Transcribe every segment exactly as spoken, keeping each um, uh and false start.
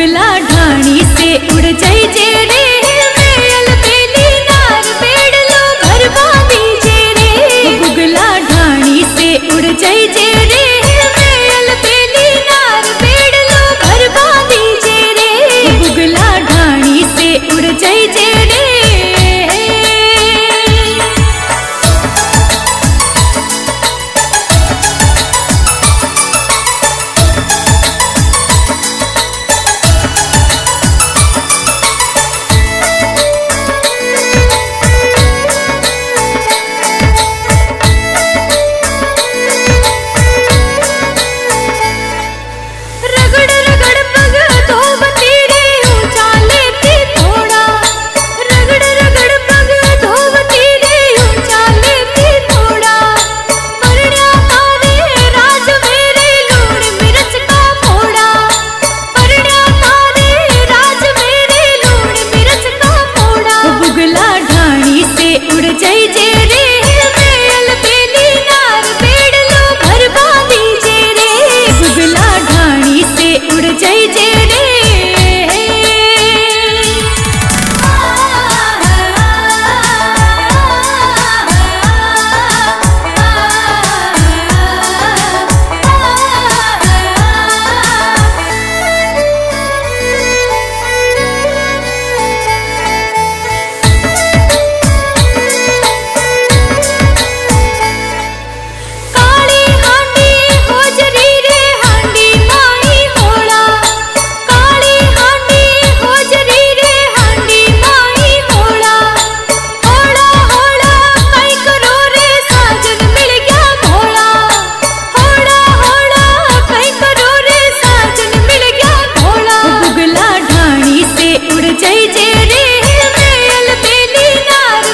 बुगला ढाणी से उड़ जाई जे रे मेल बेली नार बेड़ लो घर बांधी जे रे। बुगला ढाणी से उड़ जाई जे रे मेल बेली नार बेड़ लो घर बांधी जे रे। बुगला ढाणी से उड़ जाई जे रे।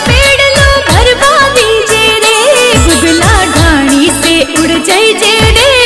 उड़ जाई जे रे।